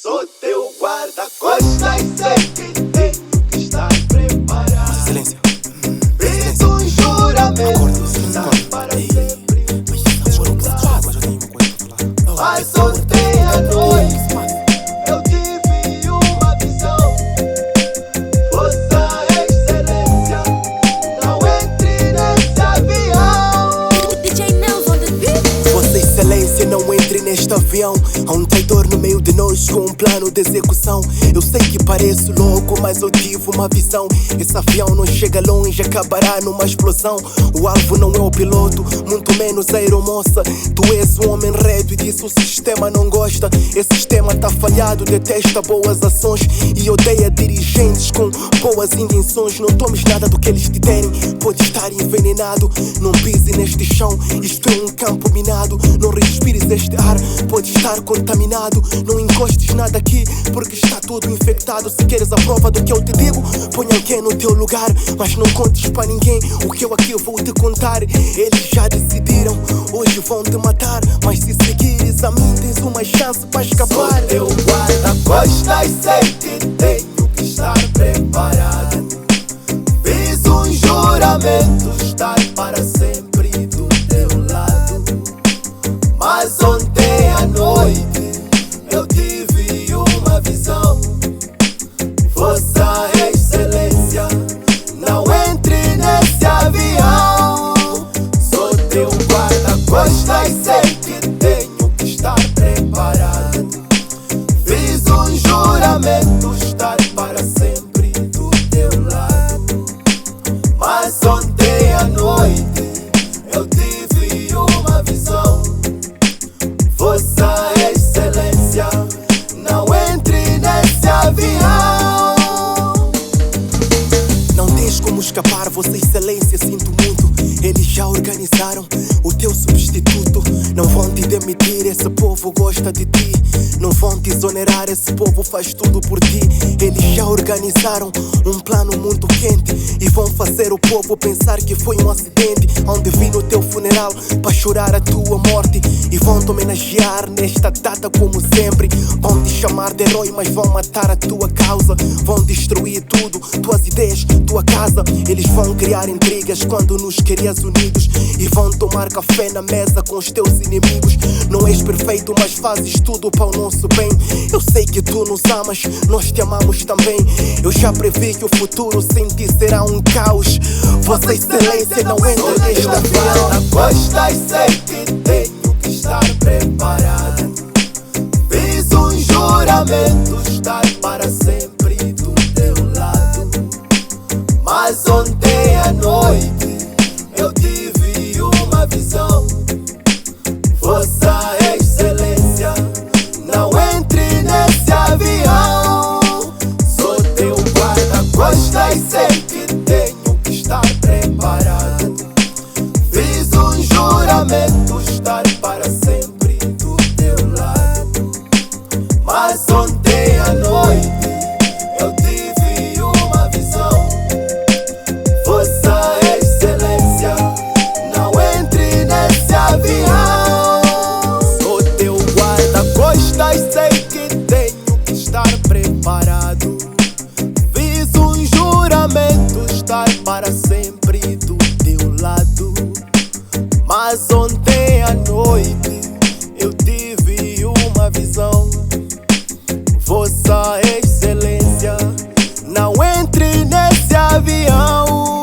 Sou teu guarda-costas, sei que tenho que estar preparado. Silêncio. Fiz um juramento, estar para sempre do teu lado. Mas ontem à noite eu tive uma visão. Vossa Excelência, não entre nesse avião. DJ Nels on the beat. Vossa Excelência, não entre neste avião. Há um traidor no meio de nós com um plano de execução. Eu sei que pareço louco, mas eu tive uma visão. Esse avião não chega longe, acabará numa explosão. O alvo não é o piloto, muito menos a aeromoça. Tu és um homem reto e disso o sistema não gosta. Esse sistema tá falhado, detesta boas ações e odeia dirigentes com boas intenções. Não tomes nada do que eles te derem, pode estar envenenado. Não pise neste chão, isto é um campo minado. Não respires este ar, pode estar contaminado. Não encostes nada aqui, porque está tudo infectado. Se queres a prova do que eu te digo, põe alguém no teu lugar, mas não contes para ninguém o que eu aqui vou te contar. Eles já decidiram, hoje vão te matar, mas se seguires a mim tens uma chance para escapar. Sou teu guarda-costas, sei que tenho que estar preparado. Fiz um juramento, estar para sempre do teu lado. Mas ontem à noite eu tive uma visão. Vossa Excelência, não entre nesse avião. Sou teu guarda-costas, sei que tenho que estar preparado. Fiz um juramento, estar para sempre do teu lado. Mas ontem à noite eu tive uma visão. Vossa Excelência, não entre nesse avião. Não tens como escapar, Vossa Excelência, sinto muito. Eles já organizaram o teu substituto. Não vão te demitir, esse povo gosta de ti. Não vão te exonerar, esse povo faz tudo por ti. Eles já organizaram um plano muito quente e vão fazer o povo pensar que foi um acidente. Onde vim no teu funeral para chorar a tua morte e vão te homenagear nesta data como sempre. Vão te chamar de herói, mas vão matar a tua causa. Vão destruir tudo, tuas ideias, tua casa. Eles vão criar intrigas quando nos querias unidos e vão tomar café na mesa com os teus inimigos. Não és perfeito, mas fazes tudo para o nosso bem. Eu sei que tu nos amas, nós te amamos também. Eu já previ que o futuro sem ti será um caos. Vossa Excelência, não entra neste avião. Guarda-costas, sei que tenho que estar preparado. Fiz um juramento, estar para sempre do teu lado. Mas ontem à noite eu tive uma visão. Vossa Excelência, não entre nesse avião. Sou teu guarda-costas, sei que tenho que estar preparado. Fiz um juramento, estar para sempre do teu lado. Mas ontem à noite eu tive uma visão. Vossa Excelência, não entre nesse avião. Sou teu guarda-costas, sei que tenho que estar preparado. Fiz um juramento, estar para sempre do teu lado. Mas ontem à noite eu tive uma visão. Vossa Excelência, não entre nesse avião.